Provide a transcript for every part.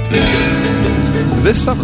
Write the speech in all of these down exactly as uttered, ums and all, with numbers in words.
This summer.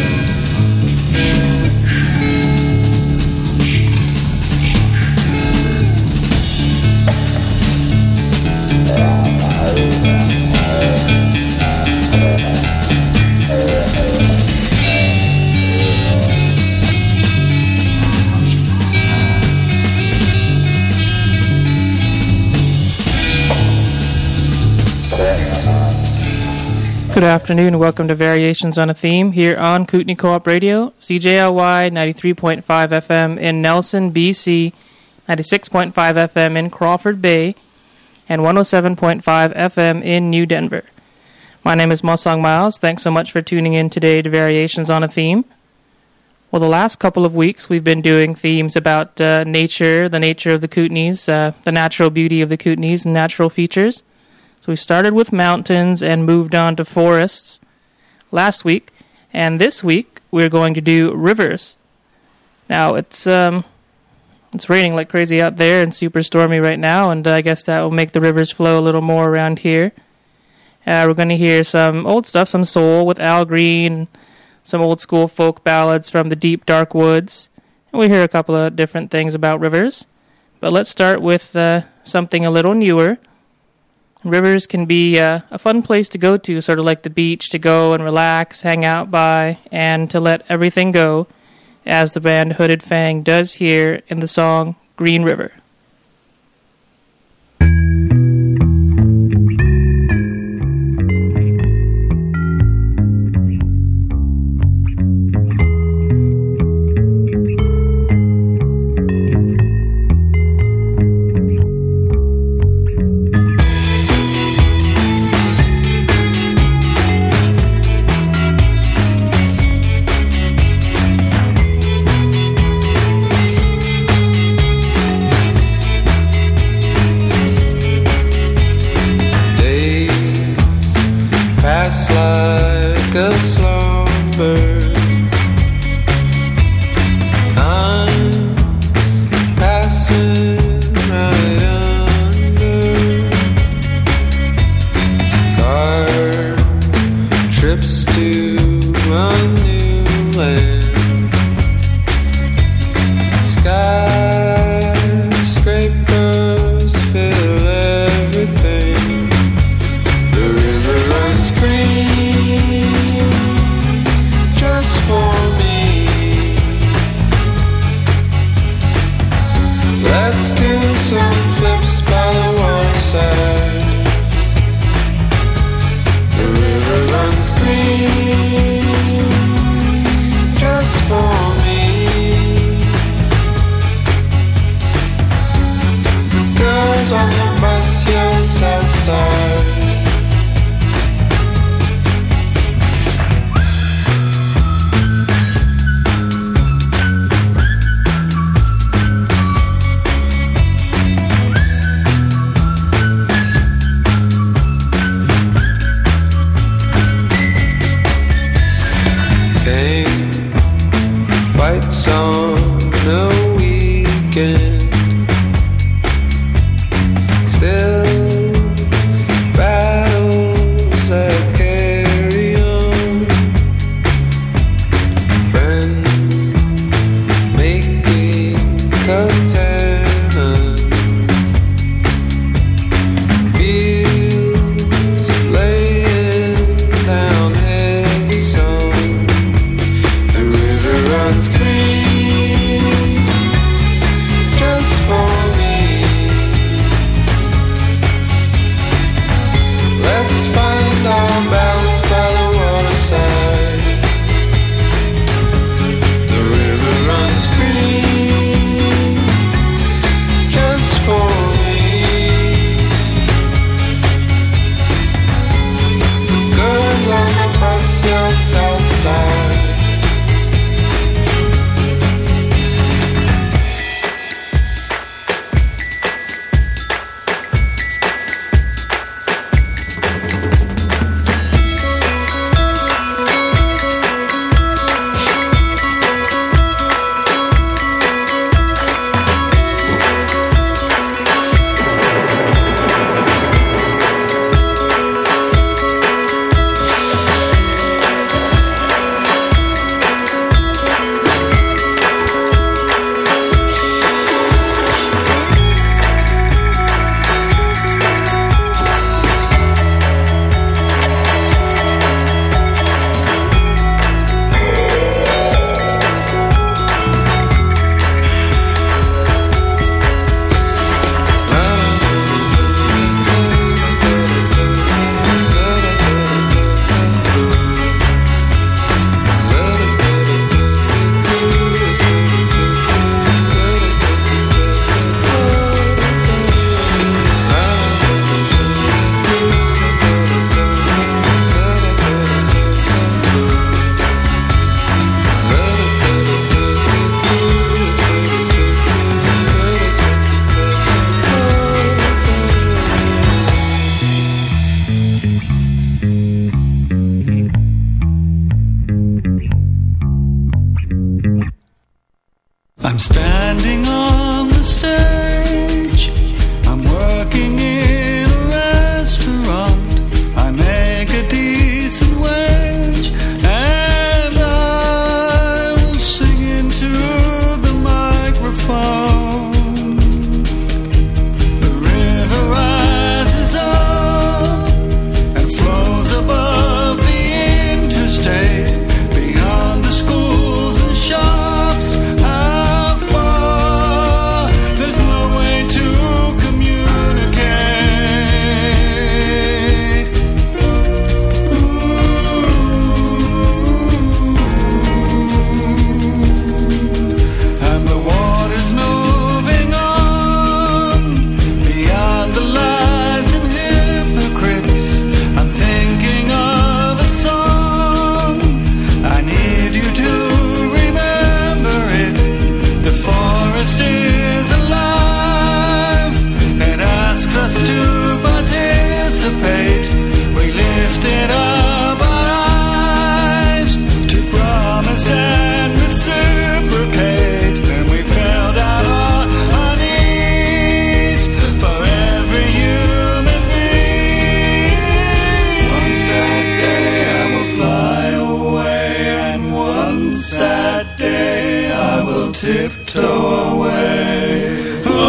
Good afternoon and welcome to Variations on a Theme here on Kootenai Co-op Radio, C J L Y ninety-three point five F M in Nelson, B C, ninety-six point five F M in Crawford Bay, and one oh seven point five F M in New Denver. My name is Mosong Miles. Thanks so much for tuning in today to Variations on a Theme. Well, the last couple of weeks we've been doing themes about uh, nature, the nature of the Kootenays, uh, the natural beauty of the Kootenays and natural features. So we started with mountains and moved on to forests last week, and this week we're going to do rivers. Now it's um, it's raining like crazy out there and super stormy right now, and I guess that will make the rivers flow a little more around here. Uh, we're going to hear some old stuff, some soul with Al Green, some old school folk ballads from the deep dark woods, and we hear a couple of different things about rivers. But let's start with uh, something a little newer. Rivers can be uh, a fun place to go to, sort of like the beach, to go and relax, hang out by, and to let everything go, as the band Hooded Fang does here in the song Green River. Green tiptoe away. Oh,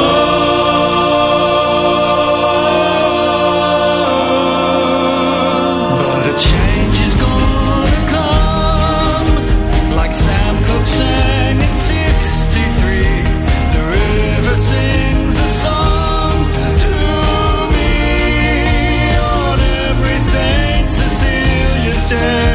but a change is gonna come, like Sam Cooke sang in sixty-three. The river sings a song to me on every Saint Cecilia's day.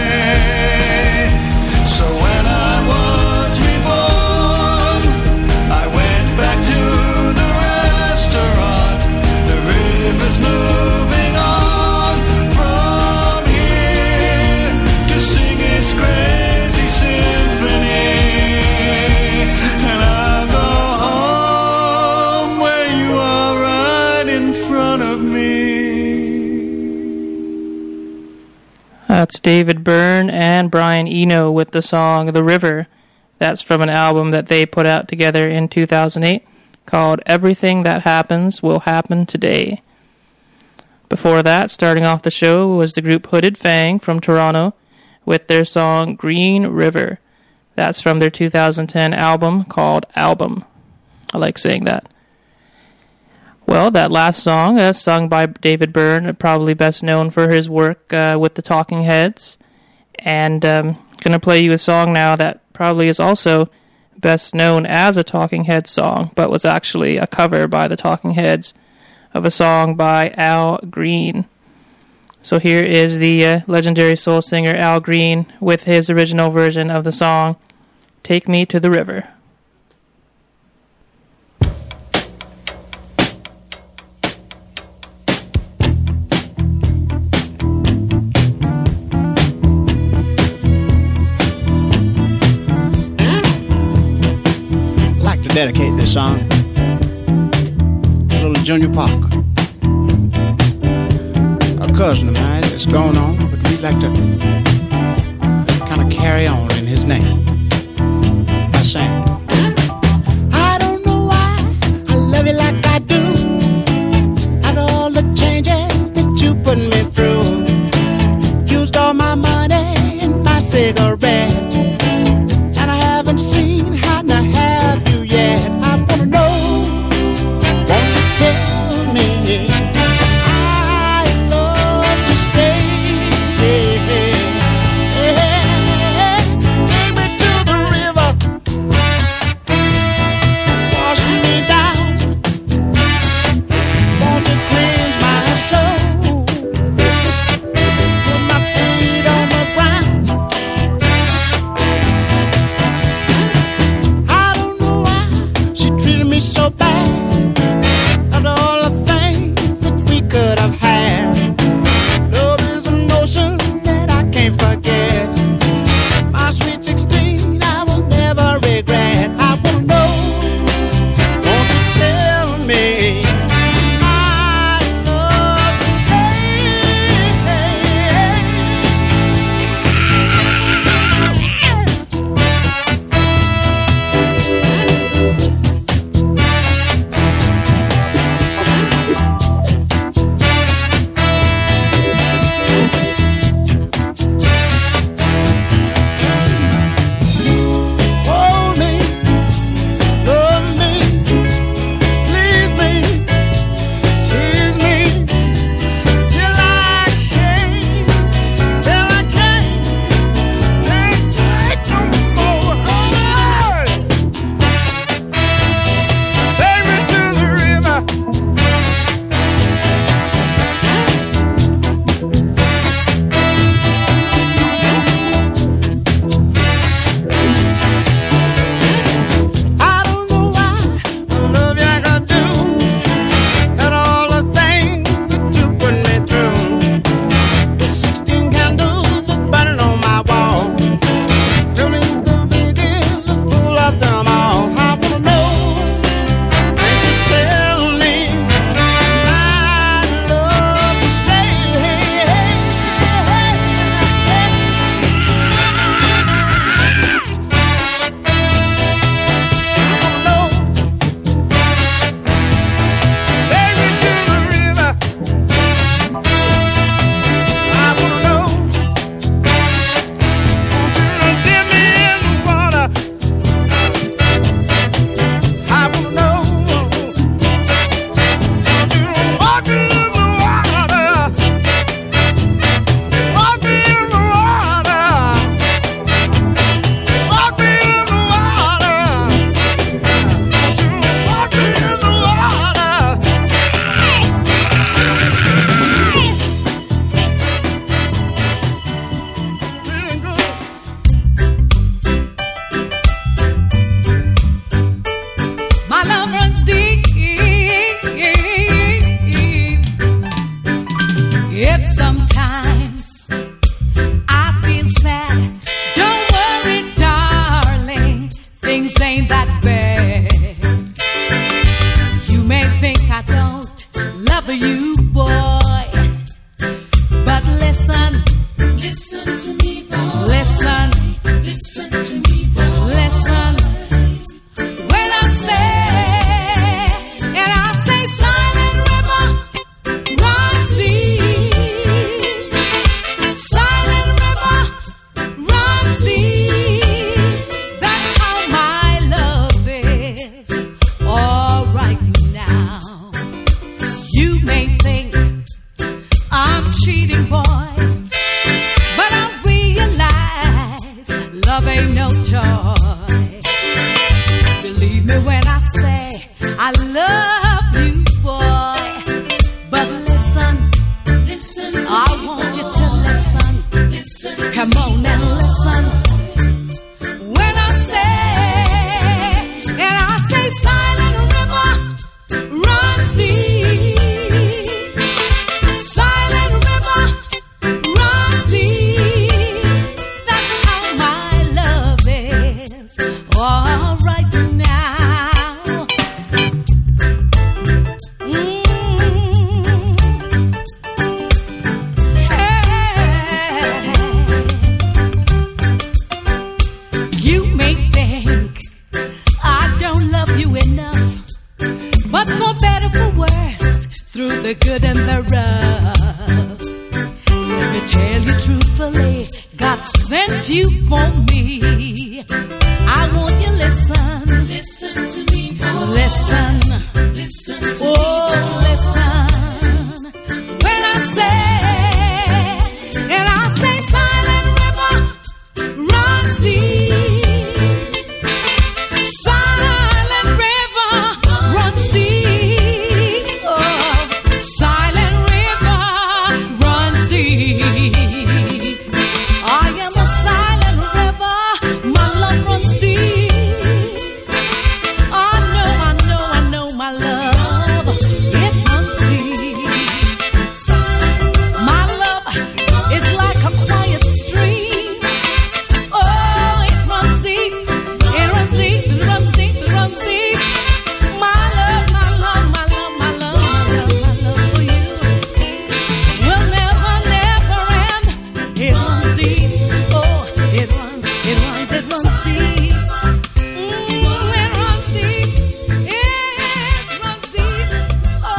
That's David Byrne and Brian Eno with the song The River. That's from an album that they put out together in two thousand eight called Everything That Happens Will Happen Today. Before that, starting off the show, was the group Hooded Fang from Toronto with their song Green River. That's from their two thousand ten album called Album. I like saying that. Well, that last song, uh, sung by David Byrne, probably best known for his work uh, with the Talking Heads. And I'm um, going to play you a song now that probably is also best known as a Talking Heads song, but was actually a cover by the Talking Heads of a song by Al Green. So here is the uh, legendary soul singer Al Green with his original version of the song, Take Me to the River. Dedicate this song to little Junior Parker, a cousin of mine that's gone on, but we'd like to kind of carry on in his name by saying, I don't know why I love you like I do, after all the changes that you put me through. Used all my money and my cigarettes, and I haven't seen how to have you yet. I wanna know, won't you tell me I love to stay? Take me to the river, Sometimes I feel sad. Don't worry, darling, things ain't that bad. You may think I don't love you, boy, but listen, listen to me, boy. Listen, listen to me, boy. Listen. When I say, and I say, silent river runs deep. Silent river runs deep. That's how my love is. All right now, you may think I'm cheating, boy, but I realize love ain't no toy. Believe me when I say I love you, boy. But listen, listen to I me, want boy. You to listen. Listen Come on me, and listen. When I say, and I say, silent river runs deep. Silent river runs deep. That's how my love is. All right now. Mm. Hey. You may think I don't love you enough, but for better, for worse, through the good and the rough. Let me tell you truthfully, God sent you for me. I want you listen. Listen to me, boy. Listen. Listen to oh, me, listen. When I say, and I say, silent river runs deep. Silent river runs deep. Oh, silent river runs deep. I am a silent river. My love runs deep. I know, I know, I know my love. It runs deep. My love is like a quiet stream. Oh, it runs deep. It runs deep. It runs deep. It runs deep. My love, my love, my love, my love, my love, my love for you will never, never end. It runs deep. Oh, it runs, it runs, it runs deep. Mm, it runs deep. It runs deep. Oh.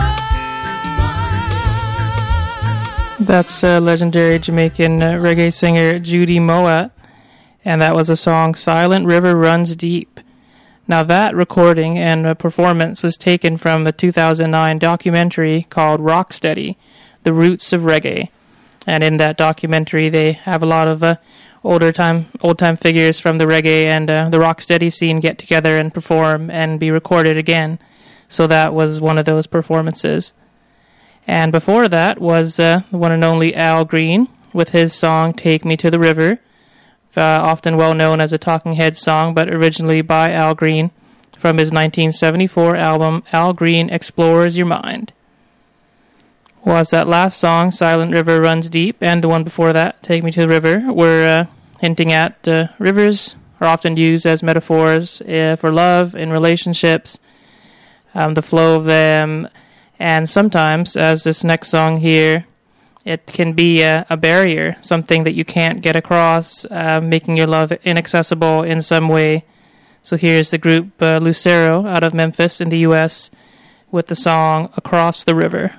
That's uh, legendary Jamaican uh, reggae singer Judy Mowatt, and that was the song Silent River Runs Deep. Now that recording and uh, performance was taken from the two thousand nine documentary called Rocksteady, The Roots of Reggae. And in that documentary they have a lot of uh, older time, old time figures from the reggae and uh, the rocksteady scene get together and perform and be recorded again. So that was one of those performances. And before that was uh, the one and only Al Green with his song Take Me to the River, uh, often well known as a Talking Heads song, but originally by Al Green from his nineteen seventy-four album Al Green Explores Your Mind. Was that last song, Silent River Runs Deep, and the one before that, Take Me to the River, were uh, hinting at uh, rivers are often used as metaphors uh, for love in relationships, um, the flow of them, and sometimes, as this next song here, it can be a, a barrier, something that you can't get across, uh, making your love inaccessible in some way. So here's the group uh, Lucero out of Memphis in the U S with the song Across the River.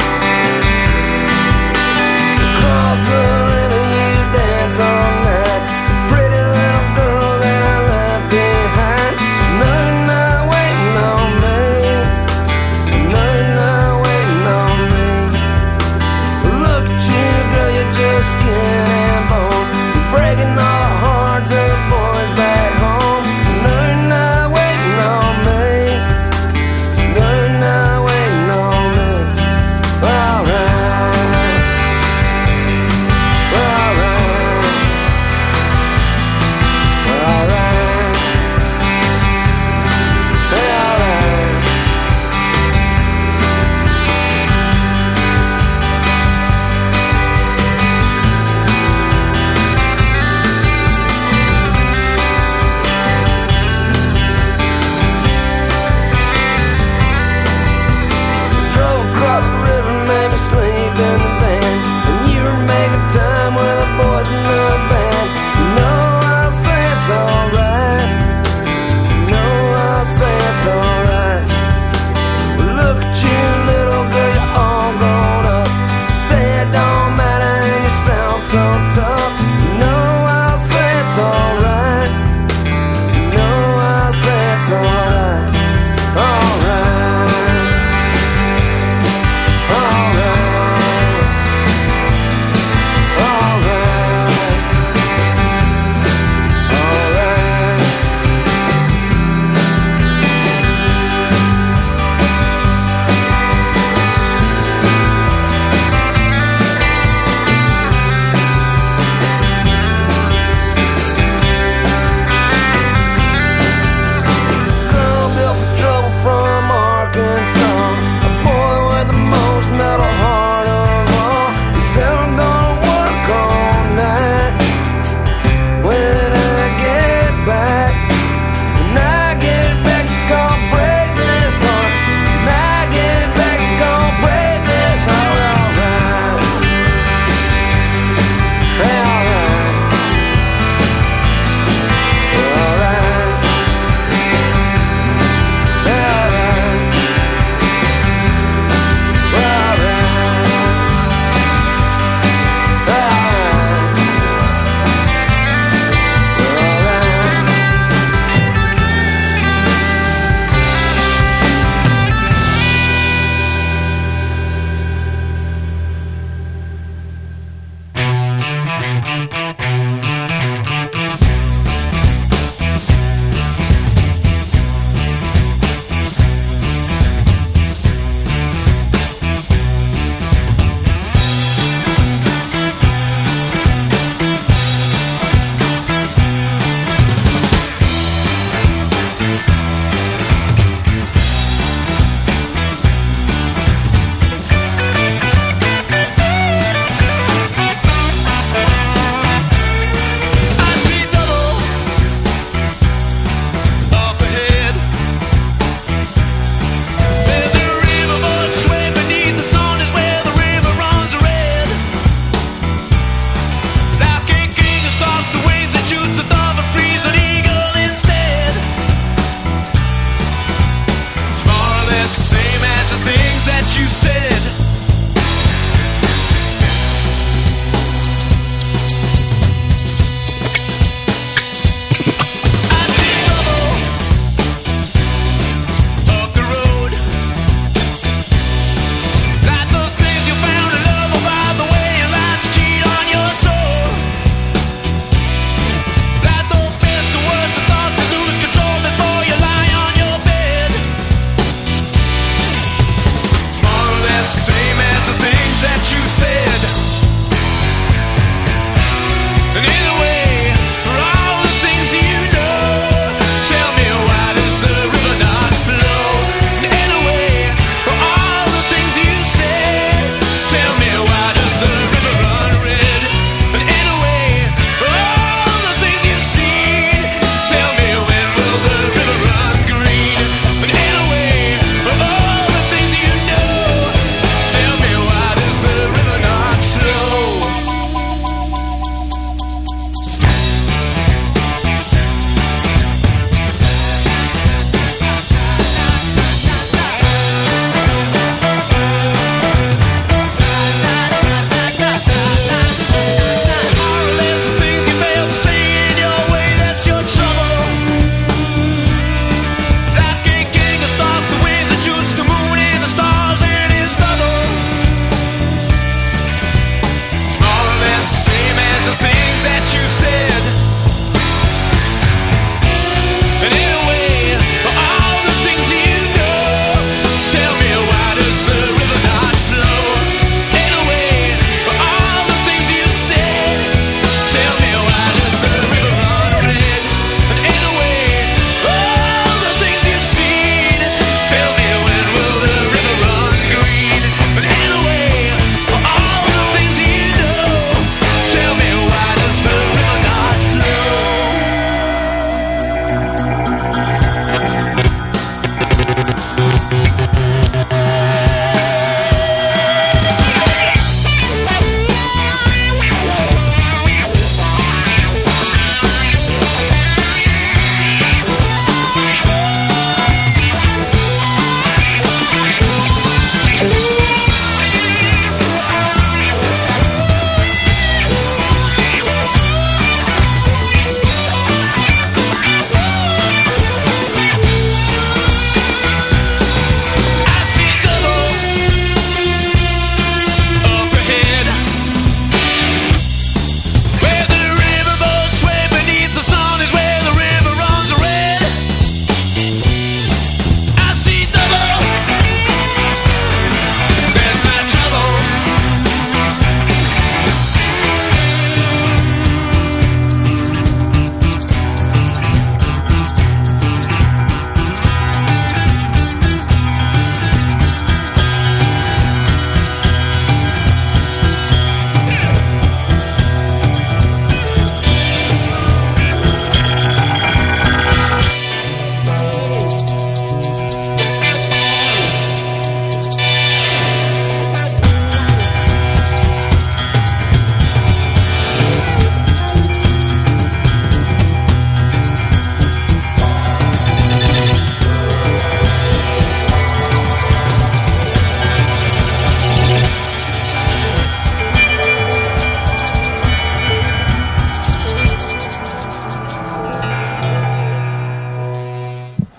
Across the river you dance all night.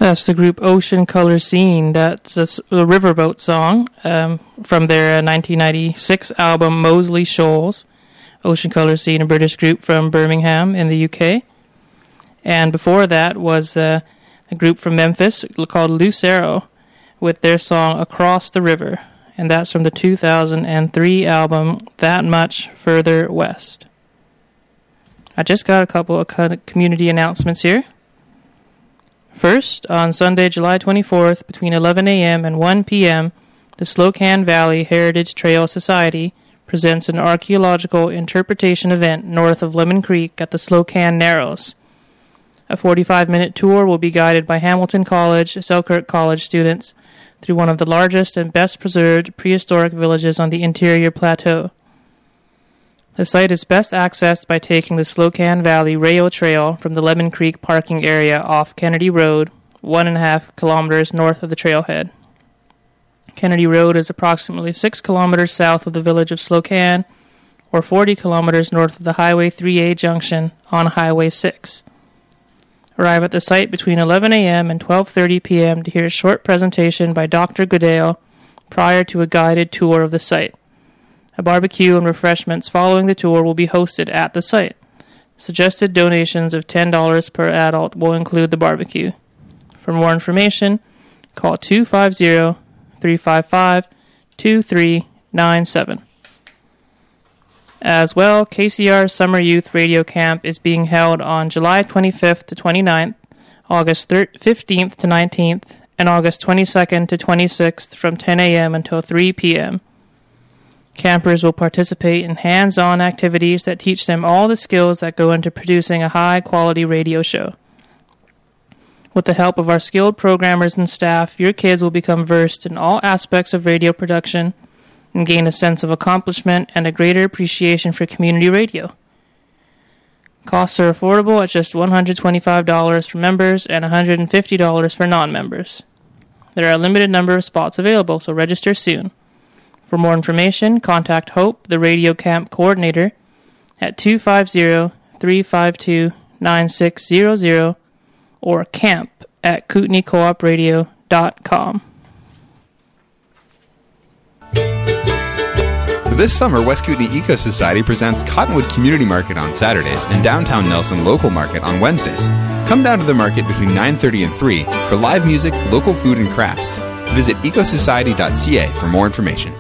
That's the group Ocean Color Scene. That's a, a riverboat song um, from their uh, nineteen ninety-six album Moseley Shoals. Ocean Color Scene, a British group from Birmingham in the U K. And before that was uh, a group from Memphis called Lucero with their song Across the River. And that's from the two thousand three album That Much Further West. I just got a couple of community announcements here. First, on Sunday, July twenty-fourth, between eleven a.m. and one p.m., the Slocan Valley Heritage Trail Society presents an archaeological interpretation event north of Lemon Creek at the Slocan Narrows. A forty-five minute tour will be guided by Hamilton College, Selkirk College students through one of the largest and best preserved prehistoric villages on the interior plateau. The site is best accessed by taking the Slocan Valley Rail Trail from the Lemon Creek parking area off Kennedy Road, one and a half kilometers north of the trailhead. Kennedy Road is approximately six kilometers south of the village of Slocan, or forty kilometers north of the Highway three A junction on Highway six. Arrive at the site between eleven a.m. and twelve thirty p.m. to hear a short presentation by Doctor Goodale prior to a guided tour of the site. A barbecue and refreshments following the tour will be hosted at the site. Suggested donations of ten dollars per adult will include the barbecue. For more information, call two five zero, three five five, two three nine seven. As well, K C R Summer Youth Radio Camp is being held on July twenty-fifth to twenty-ninth, August fifteenth to nineteenth, and August twenty-second to twenty-sixth from ten a.m. until three p.m. Campers will participate in hands-on activities that teach them all the skills that go into producing a high-quality radio show. With the help of our skilled programmers and staff, your kids will become versed in all aspects of radio production and gain a sense of accomplishment and a greater appreciation for community radio. Costs are affordable at just one hundred twenty-five dollars for members and one hundred fifty dollars for non-members. There are a limited number of spots available, so register soon. For more information, contact Hope, the Radio Camp Coordinator, at two five zero, three five two, nine six zero zero or camp at kootenai co op radio dot com. This summer, West Kootenai Eco Society presents Cottonwood Community Market on Saturdays and Downtown Nelson Local Market on Wednesdays. Come down to the market between nine thirty and three for live music, local food, and crafts. Visit eco society dot c a for more information.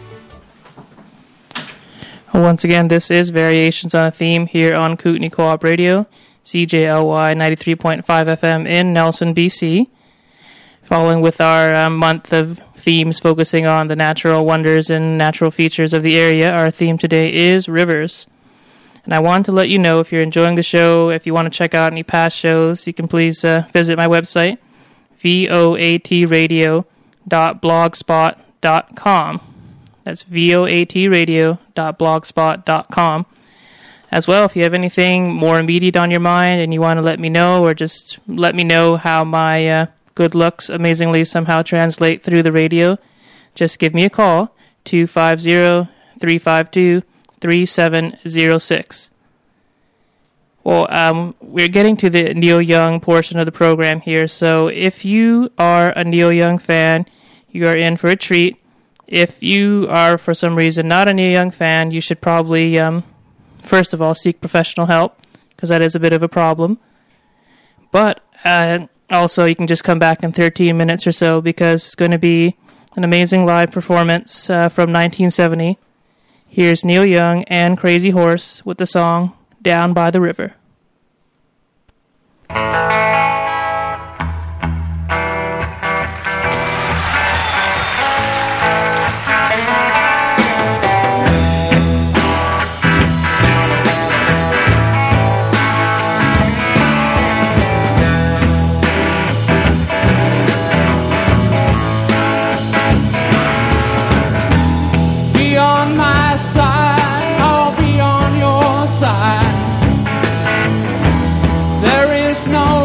Once again, this is Variations on a Theme here on Kootenai Co-op Radio, C J L Y ninety-three point five F M in Nelson, B C. Following with our uh, month of themes focusing on the natural wonders and natural features of the area, our theme today is rivers. And I wanted to let you know, if you're enjoying the show, if you want to check out any past shows, you can please uh, visit my website, voat radio dot blogspot dot com. That's voat radio dot blogspot dot com. As well, if you have anything more immediate on your mind and you want to let me know, or just let me know how my uh, good looks amazingly somehow translate through the radio, just give me a call, two five zero, three five two, three seven zero six. Well, um, we're getting to the Neil Young portion of the program here, so if you are a Neil Young fan, you are in for a treat. If you are, for some reason, not a Neil Young fan, you should probably, um, first of all, seek professional help, because that is a bit of a problem. But uh, also, you can just come back in thirteen minutes or so, because it's going to be an amazing live performance uh, from nineteen seventy. Here's Neil Young and Crazy Horse with the song Down by the River. No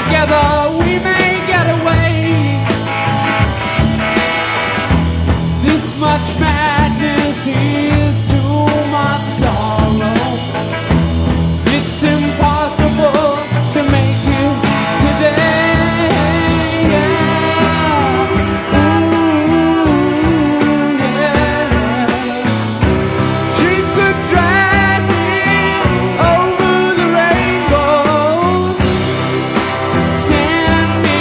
together we may get away. This much madness is too much sorrow. It's impossible to make it today. Yeah. Ooh, yeah. She could drag me over the rainbow, send me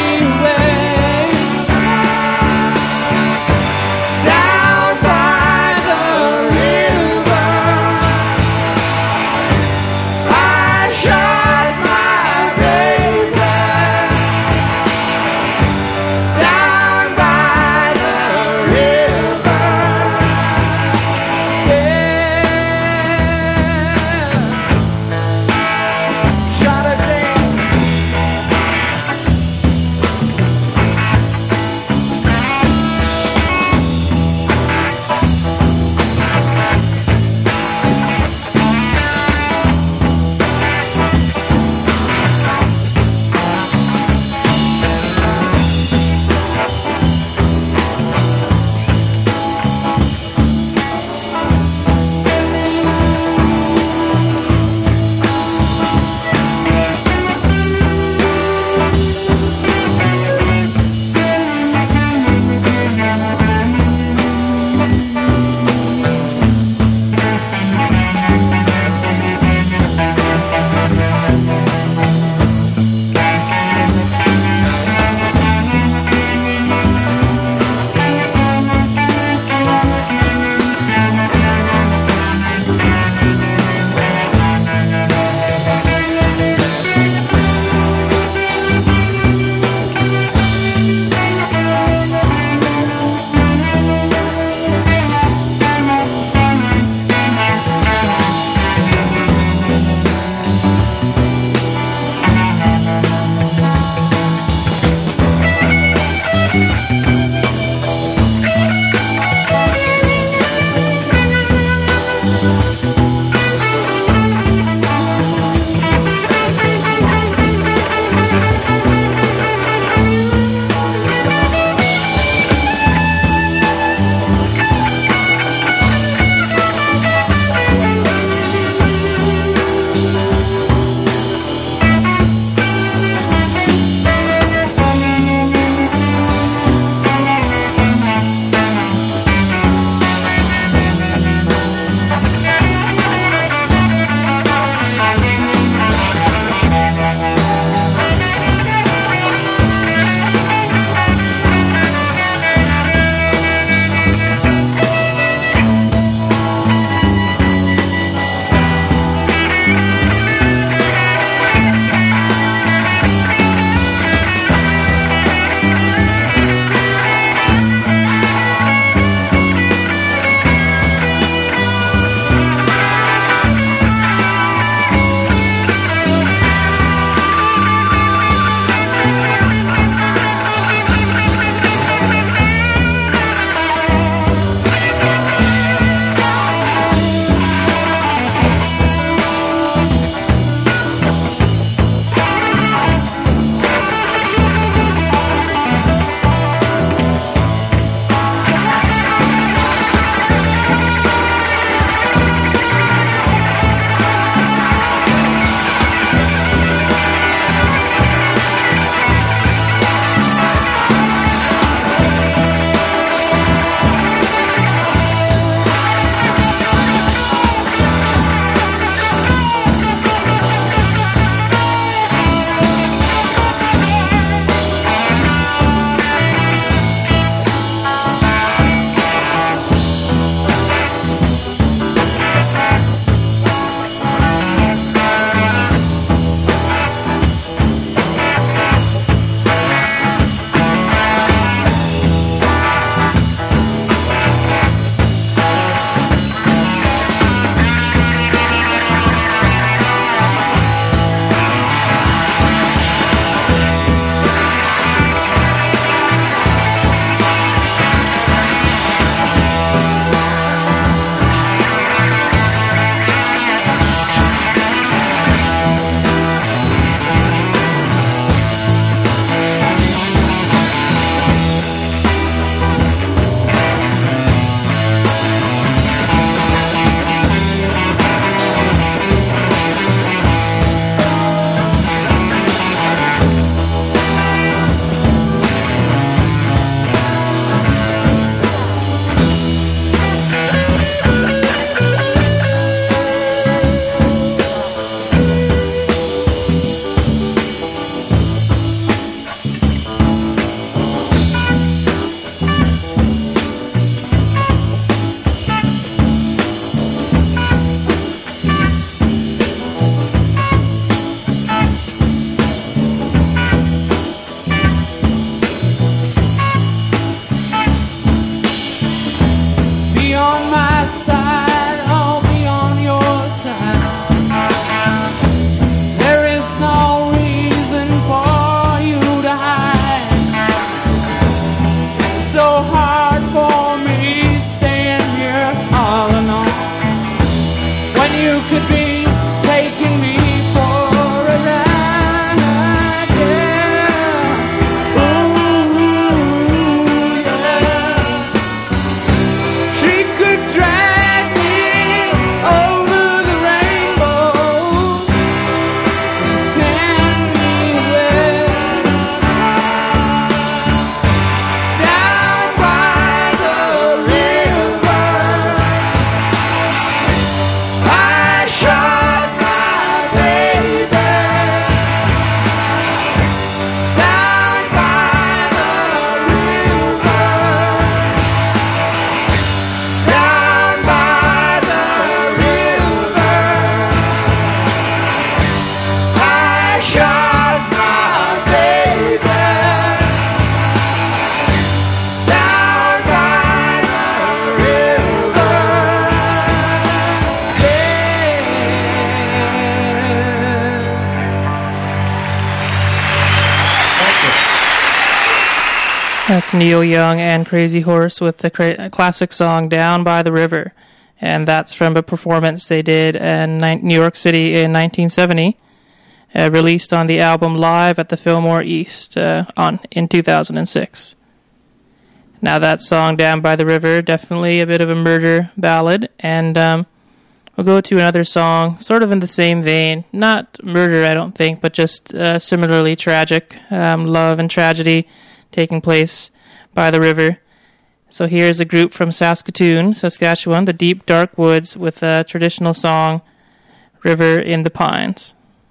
That's Neil Young and Crazy Horse with the cra- classic song Down by the River. And that's from a performance they did in ni- New York City in nineteen seventy, uh, released on the album Live at the Fillmore East uh, on in two thousand six. Now that song Down by the River, definitely a bit of a murder ballad, and um, we'll go to another song sort of in the same vein. Not murder, I don't think, but just uh, similarly tragic, um, love and tragedy taking place by the river. So here's a group from Saskatoon, Saskatchewan, the Deep Dark Woods, with a traditional song, River in the Pines.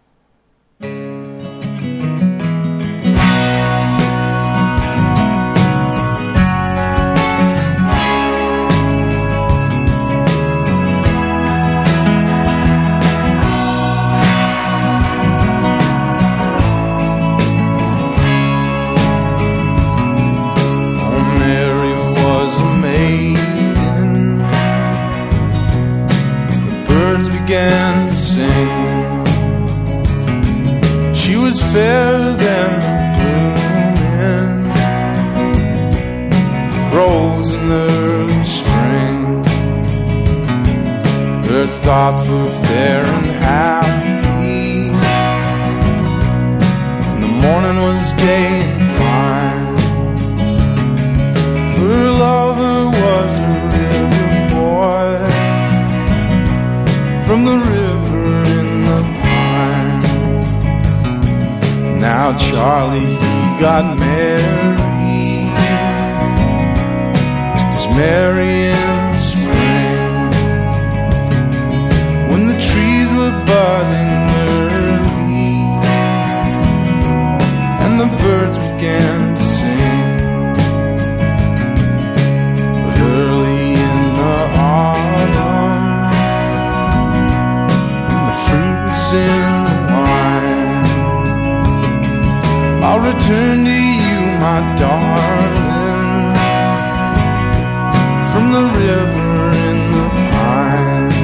Began to sing. She was fairer than the blooming rose in early spring. Her thoughts were fair and happy, and the morning was gay and fine. For her lover was a river boy from the river in the pines. Now Charlie, he got married, was merry in the spring, when the trees were budding early, and the birds began to sing. But early in the autumn, in the wine, I'll return to you, my darling, from the river in the pines.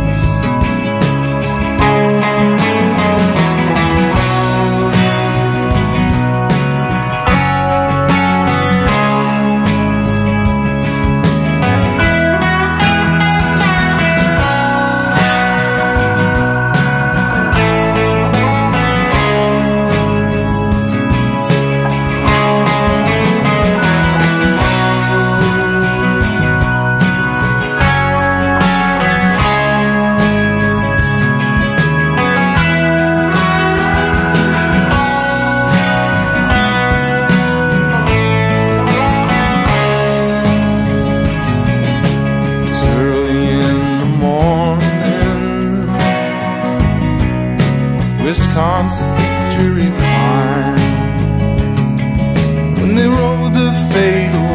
Wisconsin to recline, when they rode the fatal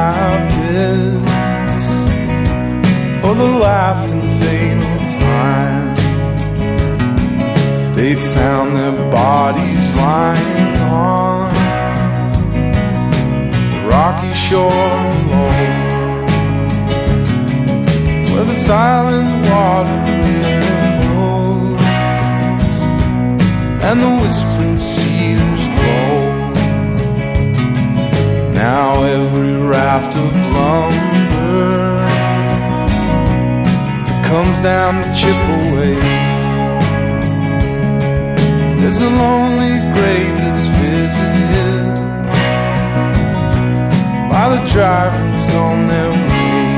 rapids for the last and fatal time. They found their bodies lying on the rocky shore below, where the silent water and the whispering cedars blow. Now every raft of lumber that comes down the Chipaway, there's a lonely grave that's visited by the drivers on their way.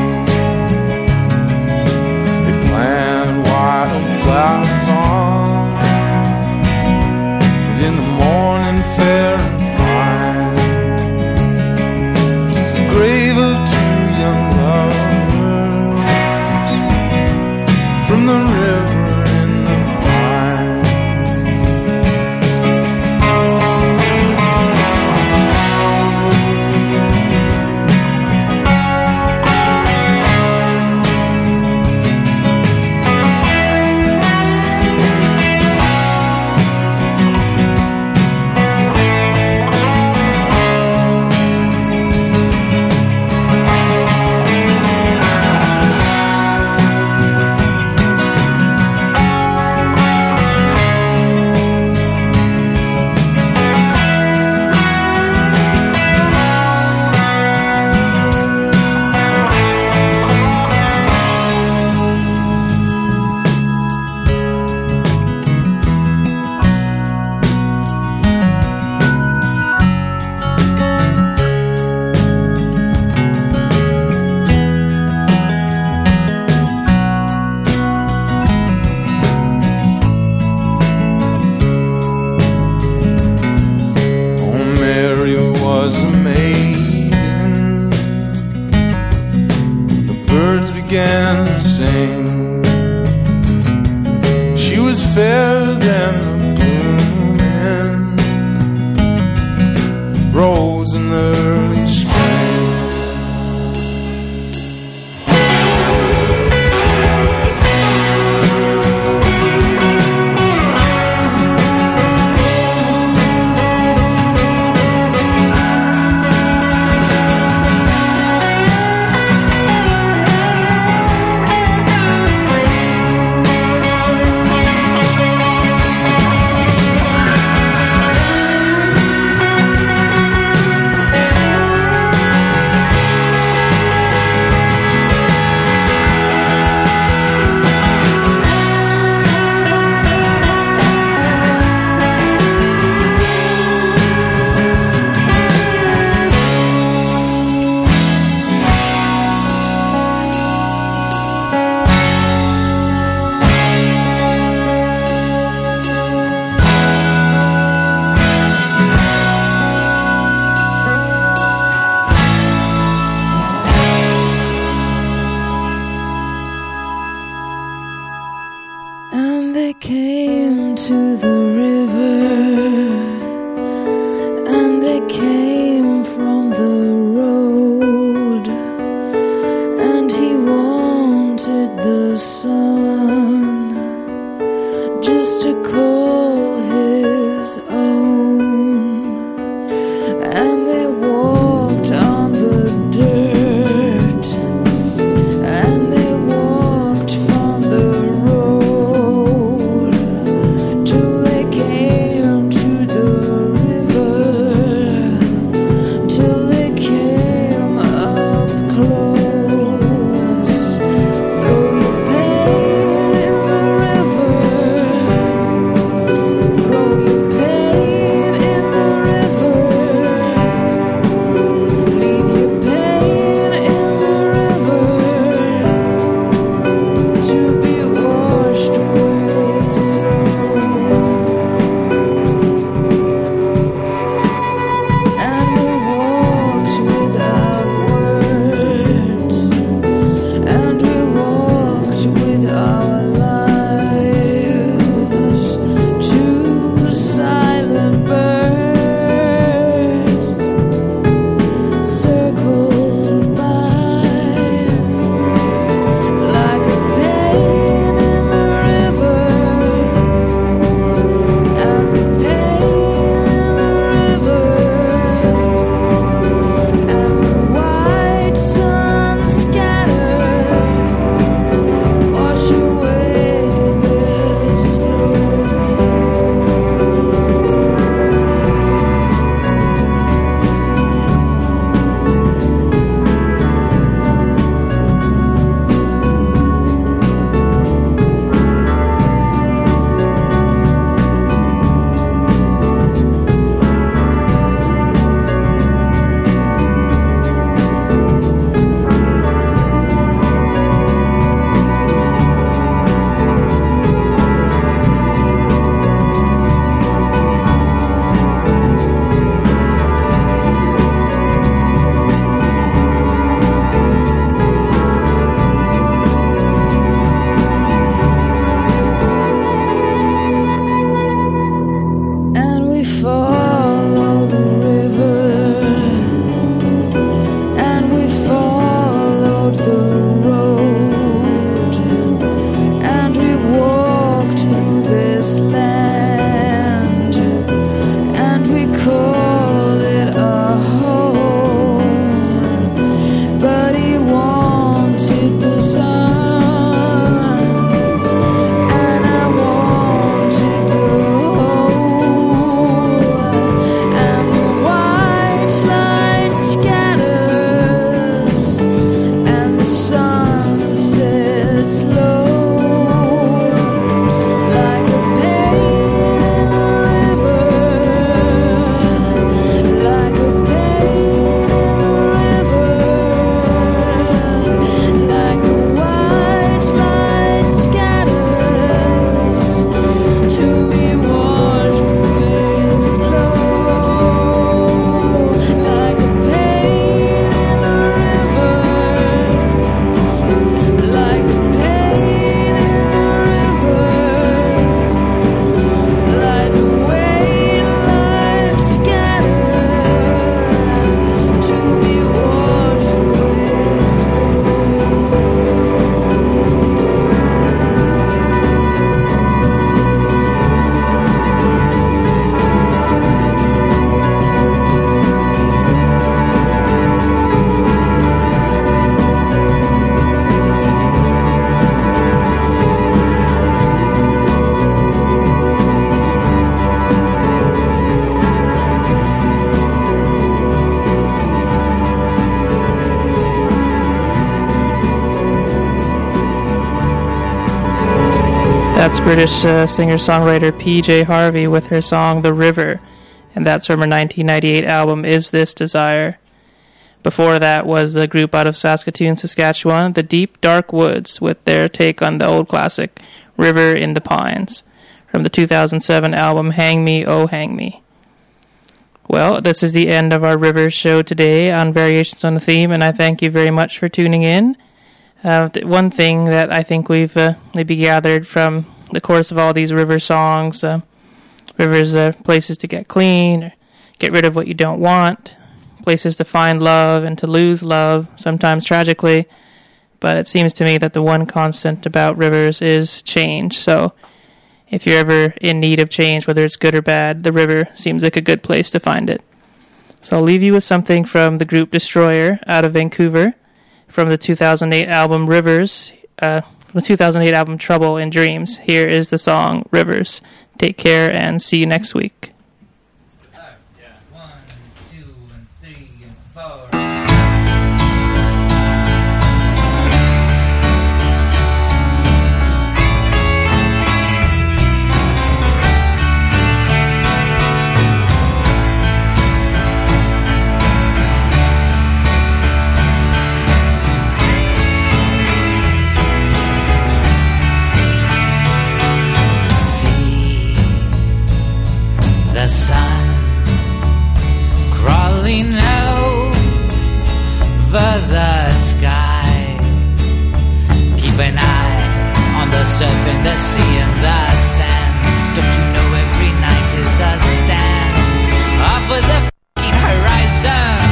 They plant wildflowers on in the morning, fair and fine. It's the grave of two young lovers from the river in the pines. That's British uh, singer-songwriter P J Harvey with her song The River, and that's from her nineteen ninety-eight album Is This Desire. Before that was a group out of Saskatoon, Saskatchewan, The Deep Dark Woods, with their take on the old classic River in the Pines, from the two thousand seven album Hang Me, Oh Hang Me. Well, this is the end of our Rivers show today on Variations on the Theme, and I thank you very much for tuning in. Uh, th- one thing that I think we've uh, maybe gathered from the course of all these river songs, uh, rivers are places to get clean, or get rid of what you don't want, places to find love and to lose love, sometimes tragically. But it seems to me that the one constant about rivers is change. So if you're ever in need of change, whether it's good or bad, the river seems like a good place to find it. So I'll leave you with something from the group Destroyer out of Vancouver, from the two thousand eight album Rivers, uh, the two thousand eight album Trouble in Dreams. Here is the song Rivers. Take care and see you next week. One, two, and three, and four. The sun crawling over the sky. Keep an eye on the surf and the sea and the sand. Don't you know every night is a stand off with the f***ing horizon.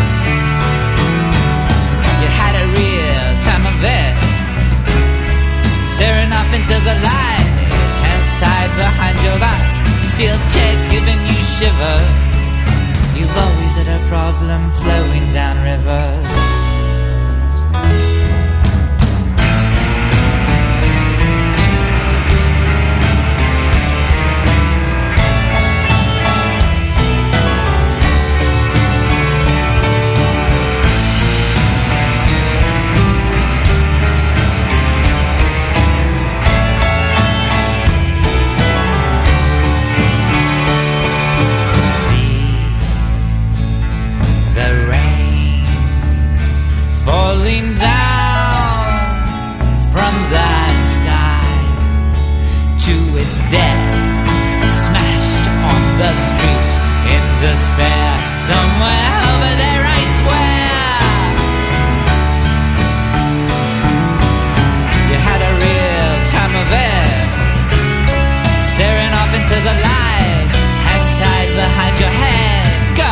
You had a real time of it, staring off into the light, hands tied behind your back. Steel check giving you shivers. You've always had a problem flowing down rivers. Falling down from that sky to its death, smashed on the streets in despair. Somewhere over there, I swear, you had a real time of it, staring off into the light, hands tied behind your head. Go!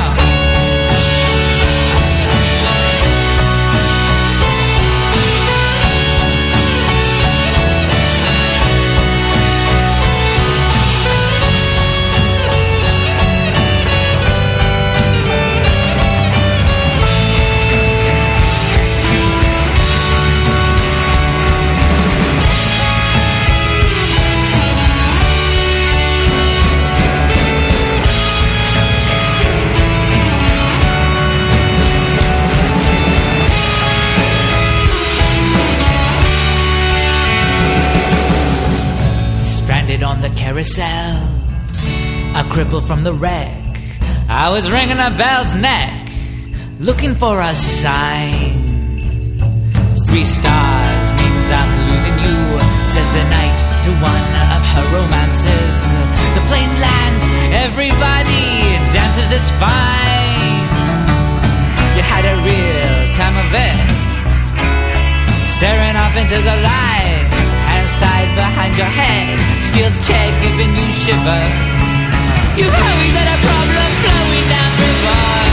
On the carousel, a cripple from the wreck, I was ringing a bell's neck, looking for a sign. Three stars means I'm losing you, says the night to one of her romances. The plane lands, everybody dances, it's fine. You had a real time of it, staring off into the light, hands tied behind your head, steel chair giving you shivers. You've always had a problem flowing down rivers.